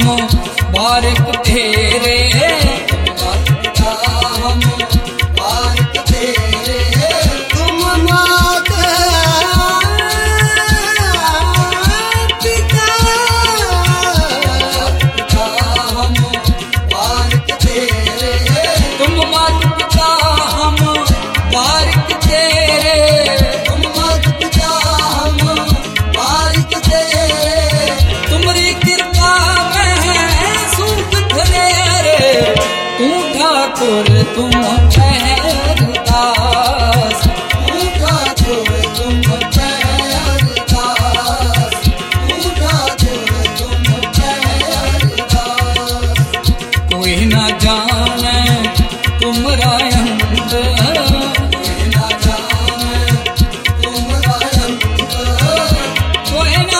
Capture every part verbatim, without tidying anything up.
हम बारिक तेरे, माता पिता हम बारिक तेरे, तुम माता पिता पिता हम बारिक तेरे, तुम माता पिता हम बारिक तेरे, तुम माता पिता हम बारिक तेरे, तुम्हारी कृपा में सुख धरे, तू ठाकुर तुम खैरदास, तू ठाकुर तुम खैरदास, तू ठाकुर तुम खैरदास। कोई ना जाने तुमरा अंत, कोई ना जाने तुमरा अंत, कोई ना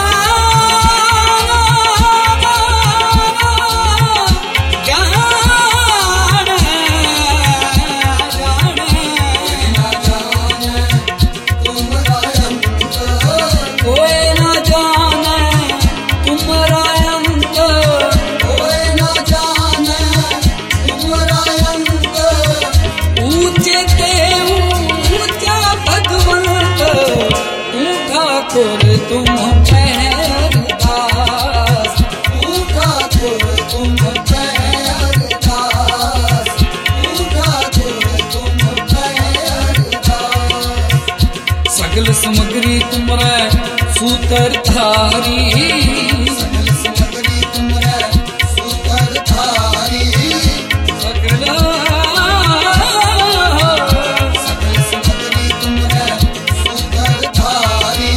तुम खैरदास, तू ठाकुर तुम खैरदास, तू ठाकुर तुम खैरदास। सगल सामग्री तुमरे सूत्रधारी, सगल सामग्री तुमरे सूत्रधारी, सगल सगल सामग्री तुमरे सूत्रधारी,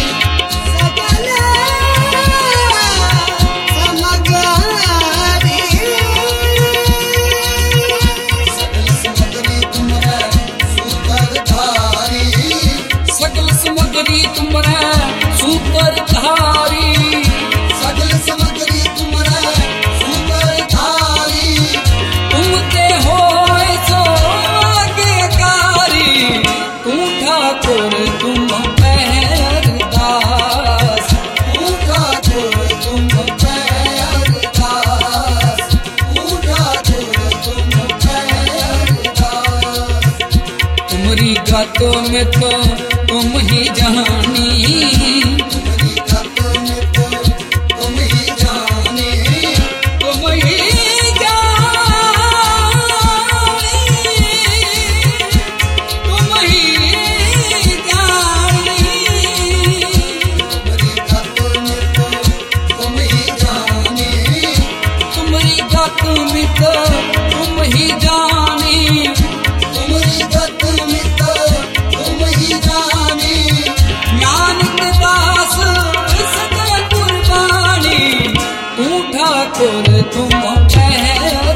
तुमरे सूत्रधारी, सगल सामग्री तुमरे सूत्रधारी, तुमते होए सो आज्ञाकारी, तू ठाकुर तुम खैरदास, तू ठाकुर तुम खैरदास, तू ठाकुर तुम खैरदास। तुम्हारी गातों में तो तुम ही जानी, तुम्हारी गातों में तो तुम ही जानी, तुम ही जानी, तुम ही जानी, तुम्हारी गातों में तो तुम ही जानी, तुम्हारी गातों में तो तुम ही जानी, तुम्हारी गातों में तो तुम ही जानी, ज्ञान के दास सदा कुर्बानी, तू ठाकुर तुम खैरदास।